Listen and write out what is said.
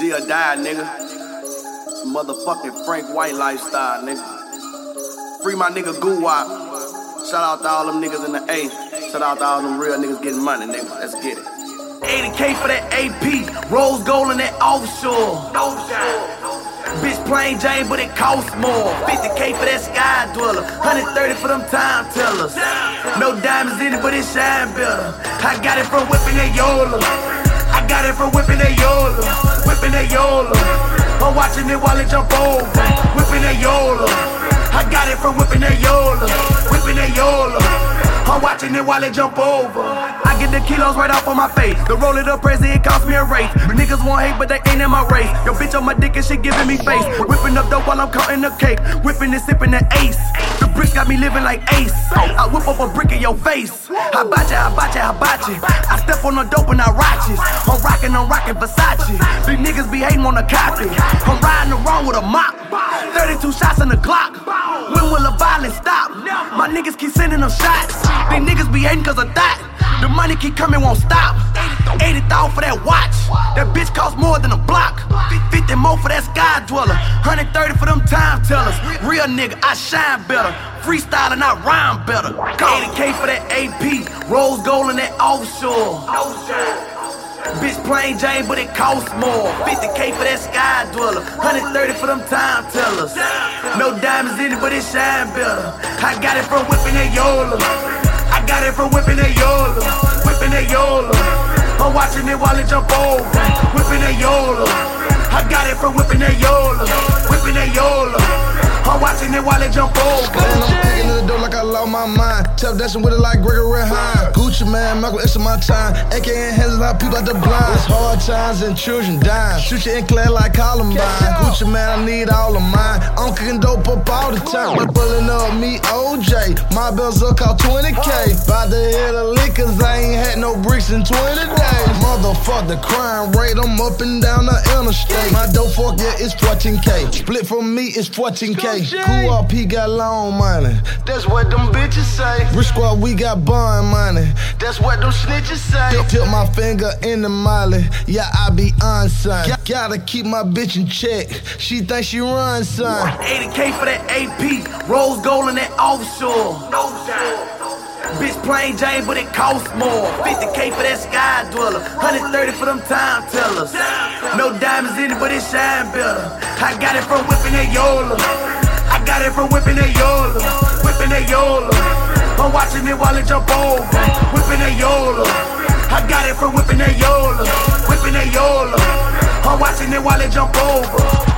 see or die, nigga. Motherfucking Frank White lifestyle, nigga. Free my nigga Goo-Wop. Shout out to all them niggas in the A. Shout out to all them real niggas getting money, nigga. Let's get it. 80K for that AP. Rose gold in that offshore. Bitch plain Jane, but it costs more. 50K for that sky dweller. 130 for them time tellers. No diamonds in it, but it shine better. I got it from whipping that Yola. I got it from whipping that Yola. Whipping that Yola. I'm watching it while it jump over. Whipping that Yola. I got it from whipping that Yola. Whipping that Yola. I'm watching it while it jump over. I get the kilos right off on my face. The roll it up crazy, it cost me a race. Niggas want hate, but they ain't in my race. Yo, bitch on my dick and shit giving me face. Whipping up dope while I'm counting the cake. Whipping and sipping the ace. The bricks got me living like Ace. I whip up a brick in your face. Hibachi. I step on the dope and I righteous. I'm rocking Versace. These niggas be hating on the copy. I'm riding around with a mop. 32 shots in the Glock. When will the violence stop? My niggas keep sending them shots. These niggas be hating cause of that. The money keep coming, won't stop. 80,000 for that watch. That bitch cost more than a block. 50 more for that sky dweller. 130 for them time tellers. Real nigga, I shine better. Freestyling, I rhyme better. 80K for that AP. Rose gold in that offshore. Bitch plain Jane, but it costs more. 50K for that sky dweller. 130 for them time tellers. No diamonds in it, but it shine better. I got it from whipping that Yola. I got it from whipping that Yola. Whipping that Yola. I'm watching it while it jump over. Whipping that Yola. I got it from whipping that Yola. Whipping that Yola. I'm watching it while it jump over. And I'm picking the door like I lost my mind. Tap dancing with it like Gregory Hine. Gucci man, Michael, it's my time. AKA hands like people out the blind. It's hard times and children dying. Shoot you in clay like Columbine. Gucci man, I need all of mine. I'm cooking dope up all the time. Pulling up me OJ. My bills up called 20K. About to hit a lick cause I ain't had no bricks in 20 days. Motherfuck the crime rate, I'm up and down the interstate. My dope fork, yeah, it's 14K. Split from me, it's 14K. Goo-Wop, he got long money. That's what them bitches say. Rich Squad, we got bond money. That's what them snitches say. Tip my finger in the molly. Yeah, I be on, son. Gotta keep my bitch in check. She thinks she runs, son. 80K for that AP. Rose gold in that offshore. Bitch plain Jane, but it costs more. 50K for that sky dweller. 130 for them time tellers. No diamonds in it, but it shine better. I got it from whipping that Yola. I got it from whipping that Yola. Whipping that Yola. I'm watching it while it jump over. Whipping that Yola. I got it from whipping that Yola. Whipping that Yola. I'm watching it while it jump over.